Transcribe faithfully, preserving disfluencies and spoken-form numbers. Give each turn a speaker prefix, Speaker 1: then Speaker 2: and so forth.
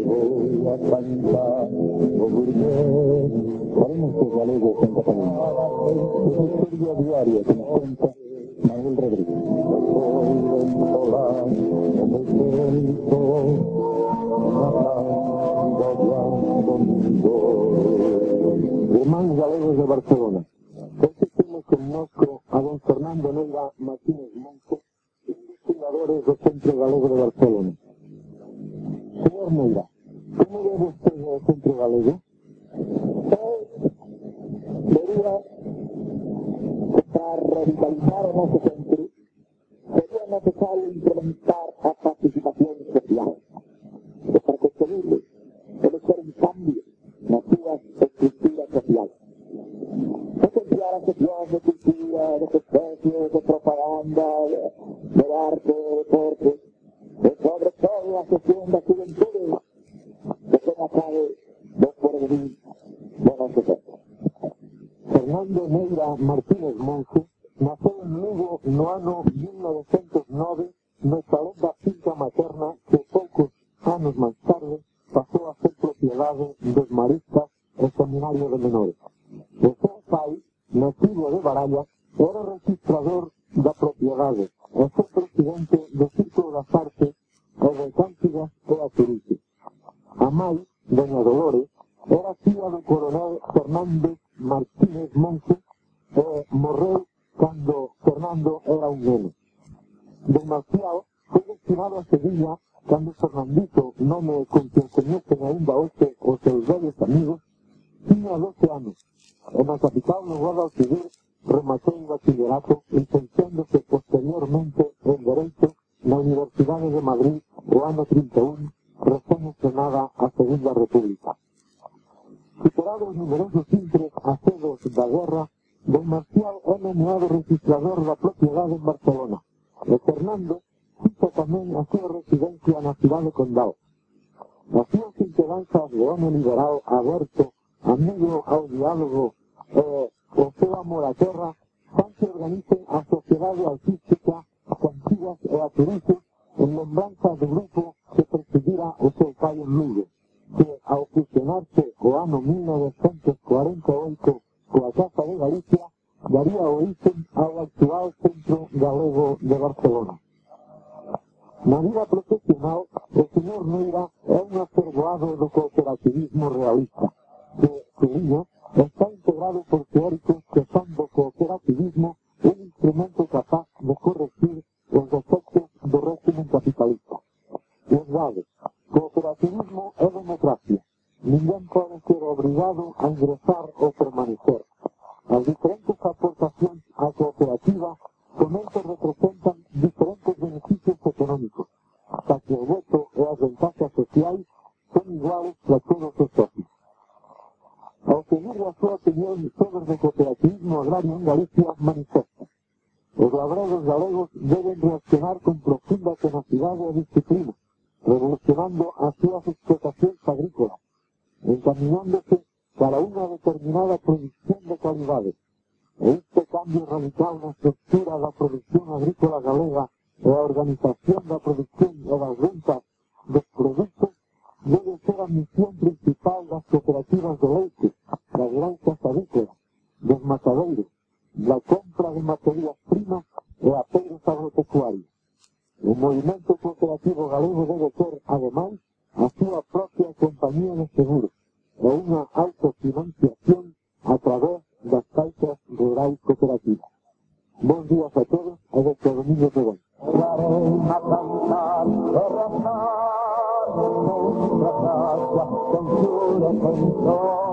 Speaker 1: voy a cantar, o burgués, haremos que galegos en Cataluña. Es la historia diaria que nos cuenta Manuel Rodríguez. Soy del solar, como el viento, nadando domingo. Hermanos galegos de Barcelona, este tema conozco a don Fernando Neira Martínez Moncho, investigadores del Centro Galego de Barcelona. Señor Neira, ¿cómo ve usted el Centro Galego?
Speaker 2: Debería que para revitalizar o noso centro sería necesario implementar a participación social. E para conseguirlo debe ser un cambio na súa estructura social. Potenciar as seccións de cultura, de especies, de propaganda, de, de arte, de deporte, e sobre todo a sección da juventude que ten a cabo do porvenir do noso centro.
Speaker 1: Fernando Neira Martínez Moncho naceu en Lugo no ano mil novecentos nove no salón da finca materna que poucos anos máis tarde pasou a ser propiedade dos maristas e seminario de menores. O seu pai, nacido de Baralla, era registrador da propiedade e foi presidente do Círculo das Artes e de Cántigas e a Turística. A mãe, doña Dolores, era tía do coronel Fernández Martínez Moncho e morreu cando Fernando era un neno. Don Marcial foi destinado a Sevilla cando Fernandito, nome con que coñecen ainda hoxe os seus velhos amigos, tiña doce anos e na capital no Guarda Civil rematou o bachillerato licenciándose posteriormente en Dereito na Universidade de Madrid o ano trinta e un, recén estrenada a Segunda República. Superados numerosos intres acedos da guerra, don Marcial é nomeado registrador da propiedade en Barcelona e Fernando fixa tamén a súa residencia na cidade condal. As súas inquedanzas de home liberal aberto, amigo ao diálogo e o seu amor á terra fan que organicen a Sociedade Artística Cantigas e a Turismo en lembranza do grupo que presidirá o seu pai en Lugo, que ao fusionarse o ano mil novecentos cuarenta e oito coa Casa de Galicia daría origen ao actual Centro Galego de Barcelona. Na vida profesional, o señor Neira é un afervoado do cooperativismo realista, que, subliña, está integrado por teóricos que fan do cooperativismo un instrumento capaz de corregir os defectos do régimen capitalista. Verdade, cooperativismo é democracia. Ninguén pode ser obrigado a ingresar ou permanecer. As diferentes aportacións á cooperativa somente representan diferentes beneficios económicos, hasta que o voto e as ventajas sociais son iguales para todos os socios. Ao seguir a súa opinión sobre o cooperativismo agrario en Galicia manifesta: os labregos galegos deben reaccionar con profunda tenacidade e disciplina, revolucionando as súas explotacións agrícolas, encaminándose para unha determinada producción de calidade. E este cambio radical na estructura da produción agrícola galega e a organización da produción e das ventas dos produtos debe ser a misión principal das cooperativas de leite, das granjas avícolas, dos matadeiros, da compra de materias primas e apeiros agropecuarios. O movimento cooperativo galego debe ter, ademais, a súa propia compañía de seguros e unha autofinanciación a través das caixas rurais cooperativas. Bons días a todos e desde o domingo que ven.
Speaker 2: A cantar, derramar, nuestra gracia, con su defensor.